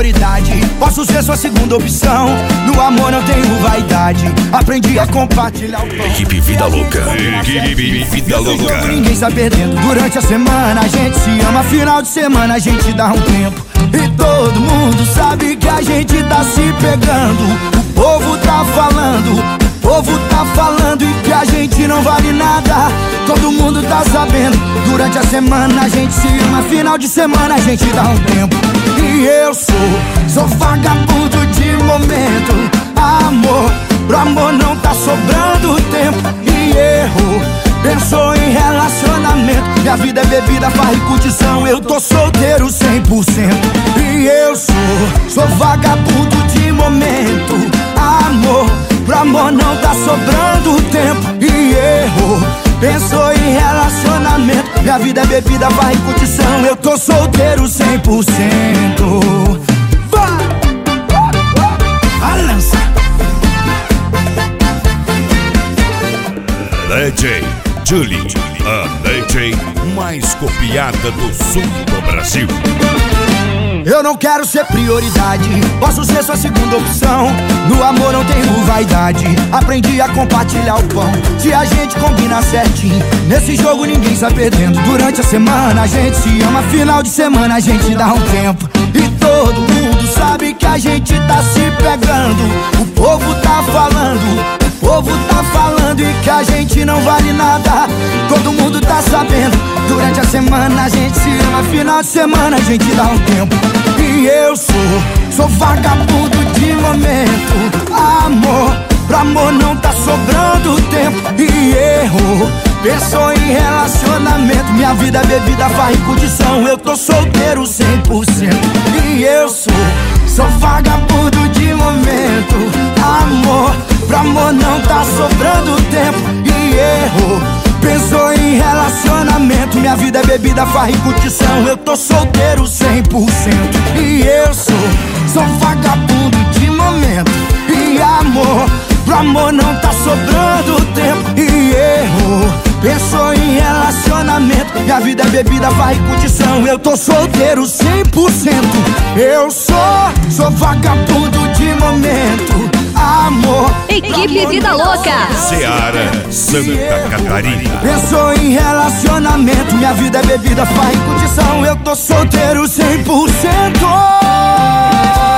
prioridade, posso ser sua segunda opção. No amor não tenho vaidade, aprendi a compartilhar o pão. Equipe Vida Louca. Equipe Vida Louca. Ninguém sai perdendo durante a semana. A gente se ama, final de semana a gente dá um tempo. E todo mundo sabe que a gente tá se pegando. O povo tá falando, o povo tá falando e que a gente não vale nada. Todo mundo tá sabendo, durante a semana a gente se ama, final de semana a gente dá um tempo. E eu sou vagabundo de momento. Amor, pro amor não tá sobrando tempo. E erro, pensou em relacionamento. Minha vida é bebida, farra e curtição. Eu tô solteiro 100%. E eu sou vagabundo de momento. Amor, pro amor não tá sobrando tempo. E erro, pensou em relacionamento. Minha vida é bebida, farra e curtição. Eu tô solteiro 100%. Vai! Balança! DJ Julie, a DJ mais copiada do sul do Brasil. Eu não quero ser prioridade, posso ser sua segunda opção. No amor não tenho vaidade, aprendi a compartilhar o pão. Se a gente combina certinho, nesse jogo ninguém sai perdendo. Durante a semana a gente se ama, final de semana a gente dá um tempo. E todo mundo sabe que a gente tá se pegando. O povo tá falando, o povo tá falando e que a gente não vale nada. Todo mundo tá sabendo, durante a semana a gente se ama, final de semana a gente dá um tempo. E eu sou vagabundo de momento. Amor, pro amor não tá sobrando tempo. E erro, pensou em relacionamento. Minha vida é bebida, farra e curtição. Eu tô solteiro 100%. E eu sou vagabundo de momento. Amor, pro amor não tá sobrando tempo. E erro, pensou em relacionamento. Minha vida é bebida, farra e curtição. Eu tô solteiro 100%. E eu sou vagabundo de momento. E amor, pro amor não tá sobrando tempo. E erro, pensou em relacionamento. Minha vida é bebida, farra e curtição. Eu tô solteiro 100%. Eu sou vagabundo de momento. Amor, Equipe Vida Louca. Ceará, Santa Catarina. pensou em relacionamento. Minha vida é bebida, farra e curtição. Eu tô solteiro 100%.